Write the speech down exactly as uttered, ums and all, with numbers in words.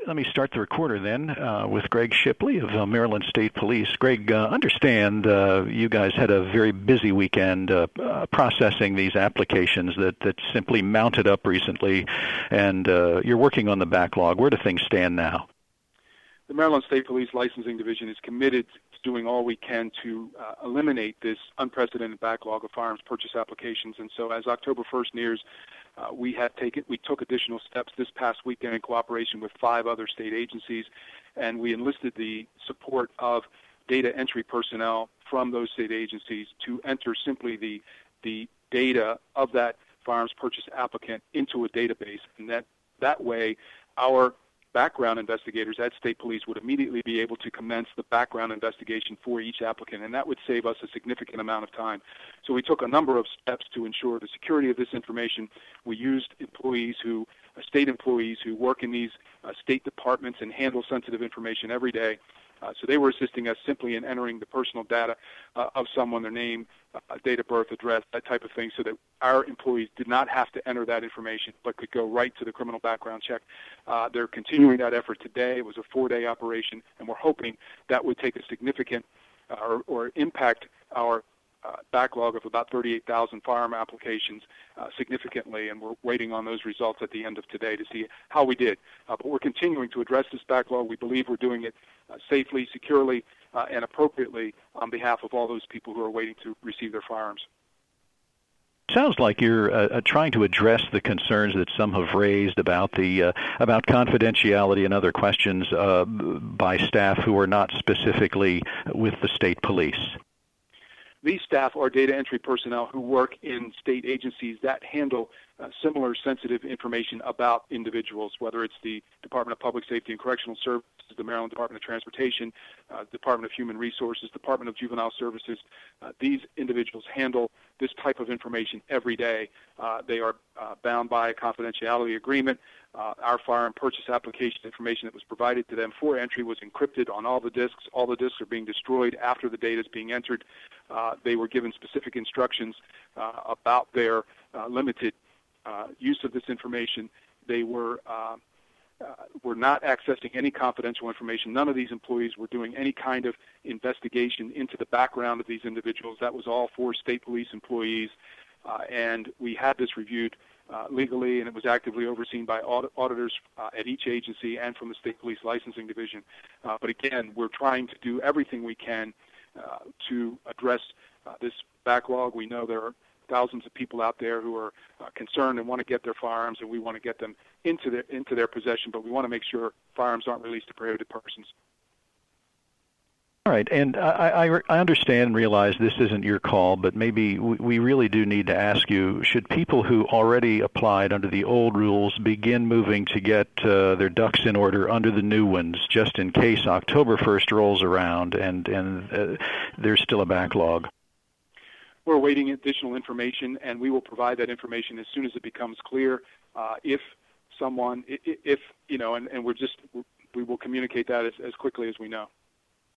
let me start the recorder then uh, with Greg Shipley of uh, Maryland State Police. Greg, uh, understand uh, you guys had a very busy weekend uh, uh, processing these applications that, that simply mounted up recently, and uh, you're working on the backlog. Where do things stand now? The Maryland State Police Licensing Division is committed to doing all we can to uh, eliminate this unprecedented backlog of firearms purchase applications. And so as October first nears, uh, we have taken, we took additional steps this past weekend in cooperation with five other state agencies, and we enlisted the support of data entry personnel from those state agencies to enter simply the, the data of that firearms purchase applicant into a database. And that, that way, our background investigators at State Police would immediately be able to commence the background investigation for each applicant, and that would save us a significant amount of time. So we took a number of steps to ensure the security of this information. We used employees who, uh, state employees who work in these uh, state departments and handle sensitive information every day. Uh, so they were assisting us simply in entering the personal data uh, of someone, their name, uh, date of birth, address, that type of thing, so that our employees did not have to enter that information but could go right to the criminal background check. Uh, they're continuing that effort today. It was a four-day operation, and we're hoping that would take a significant uh, or, or impact our Uh, backlog of about thirty-eight thousand firearm applications uh, significantly, and we're waiting on those results at the end of today to see how we did. Uh, but we're continuing to address this backlog. We believe we're doing it uh, safely, securely, uh, and appropriately on behalf of all those people who are waiting to receive their firearms. Sounds like you're uh, trying to address the concerns that some have raised about the uh, about confidentiality and other questions uh, by staff who are not specifically with the state police. These staff are data entry personnel who work in state agencies that handle uh, similar sensitive information about individuals, whether it's the Department of Public Safety and Correctional Services, the Maryland Department of Transportation, uh, Department of Human Resources, Department of Juvenile Services. Uh, these individuals handle this type of information every day. Uh, they are uh, bound by a confidentiality agreement. Uh, our firearm purchase application information that was provided to them for entry was encrypted on all the disks. All the disks are being destroyed after the data is being entered. Uh, they were given specific instructions uh, about their uh, limited uh, use of this information. They were uh, uh, were not accessing any confidential information. None of these employees were doing any kind of investigation into the background of these individuals. That was all for state police employees, uh, and we had this reviewed Uh, legally, and it was actively overseen by audit auditors uh, at each agency and from the State Police Licensing Division. Uh, but again, we're trying to do everything we can uh, to address uh, this backlog. We know there are thousands of people out there who are uh, concerned and want to get their firearms, and we want to get them into their, into their possession, but we want to make sure firearms aren't released to prohibited persons. All right, and I, I, I understand and realize this isn't your call, but maybe we, we really do need to ask you, should people who already applied under the old rules begin moving to get uh, their ducks in order under the new ones, just in case October first rolls around and, and uh, there's still a backlog? We're awaiting additional information, and we will provide that information as soon as it becomes clear. Uh, if someone, if, you know, and, and we're just, we will communicate that as, as quickly as we know.